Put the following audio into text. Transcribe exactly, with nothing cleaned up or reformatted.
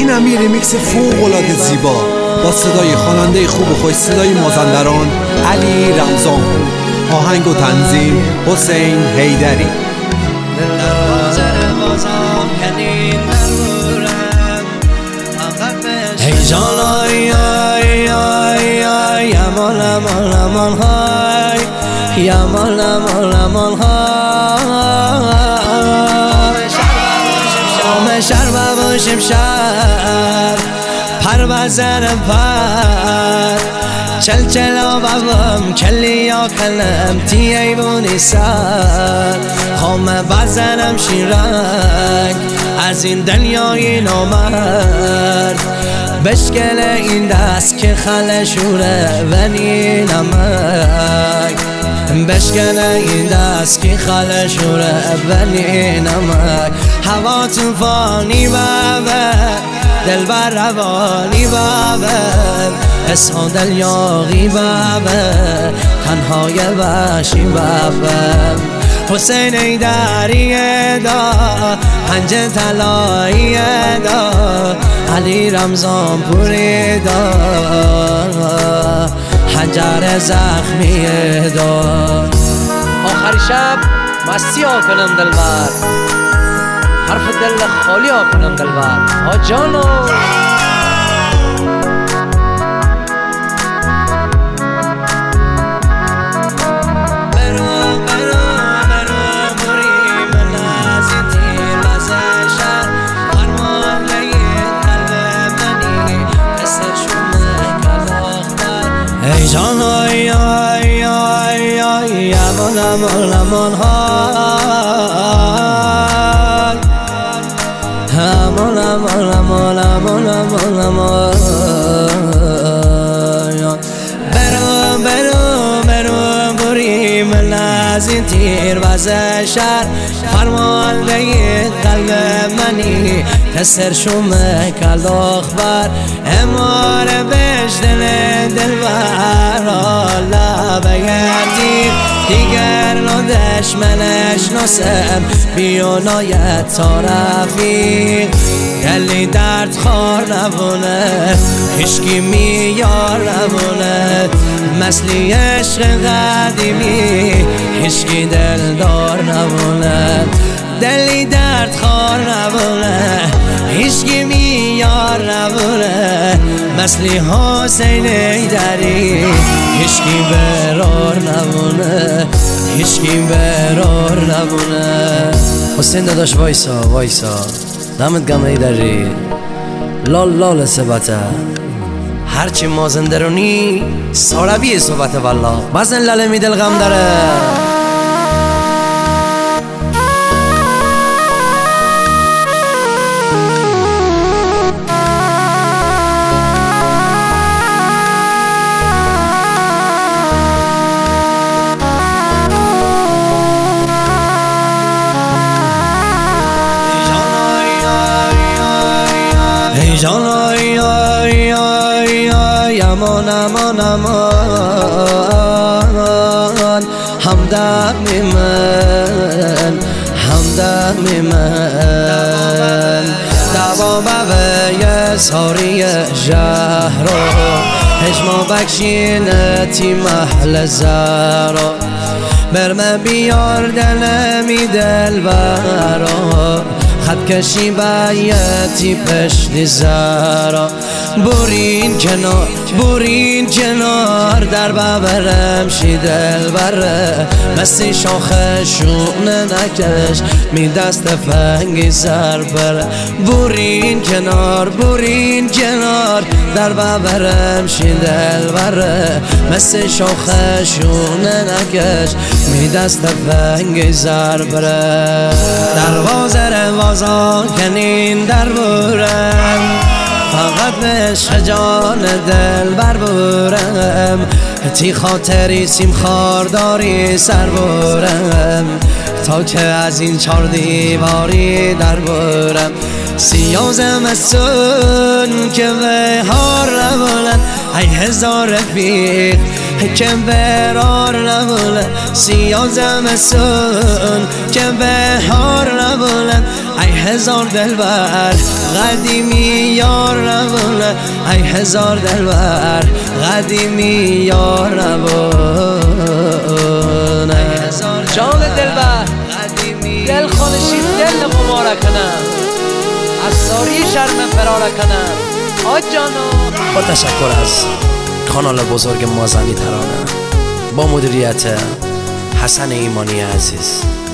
اینم یه ریمیکس فوق العاده زیبا با صدای خواننده خوب و خوش صدای مازندران علی رمضان، آهنگ و تنظیم حسین حیدری. ای جان آی آی آی آی یمان امان امان های یمان امان امان های شهر و شمشر پر بزر پر چل چلا بابم کلیا کلم تی ایوونی سر خام بزنم شیرک از این دنیای نامرد بشکل این دست که خل شوره ونی نمک بشکل این دست که خل شوره ونی نمک هوا توفانی بابه دل بر روانی بابه اسم دل یاغی بابه تنهای وحشی بابه حسین حیدری دا پنجه طلایی دا علی رمضان پوری دا حنجر زخمی دا آخر شب مستی ها کنم دلبر حرف دل خالی ها کنم دلبر ها جانو ای جان آی آی آی آی یمان امان امان های امان امان امان امان امان امان برو برو برو بریم از این تیر وزه شهر فرمان بگید قلب منی تسر شومه کلاخ بر امار بش دل دل بر حالا بگردیم دیگر نادش منش ناسم بیانایت تا رفیق دلی درد خار نبونه هشکی میار نبونه مثلی عشق قدیمی هشکی دلدار نبونه دلی درد خار نبونه هشکی میار نبونه مثلی حسین حیدری هشکی برار نبونه هشکی برار نبونه حسین داداش وایسا وایسا دمت گم حیدری لال لال سبته هرچی مازندرانی سالبی صحبت والله بزن لاله می دل غم داره ای جان آی آی آی آی امان امان امان همدم من همدم من دوا بوه ساری جهرو هجما بکشینتی محل زهرو برمه بیار دلمی دل برا خط کشی بایتی پشت زارا برین کنار برین کنار در ببرم شی دل بره مستی شاخه شونه نکش می دست فنگی سر بره برین کنار برین کنار در ببرم شی دل بره مستی شاخه شونه نکش می دست فنگی سر بره دروازه روازان کنین در برم فقط به عشق جان دل بر برم تی خاطری سیم خارداری سر برم تا که از این چار دیواری در برم سیاه زمستون که بهار نبولن ای هزار رفیق که برار نبولن سیاه زمستون که بهار نبولن ای هزار دلبر قدیمی یار نبونه، ای هزار دلبر قدیمی یار نبونه. جان دلبر دل خونشی دل مبارک کنم، از ساری شرم فرار کنم. آج جانو با تشکر از کانال بزرگ مازندی ترانه با مدیریت حسن ایمانی عزیز.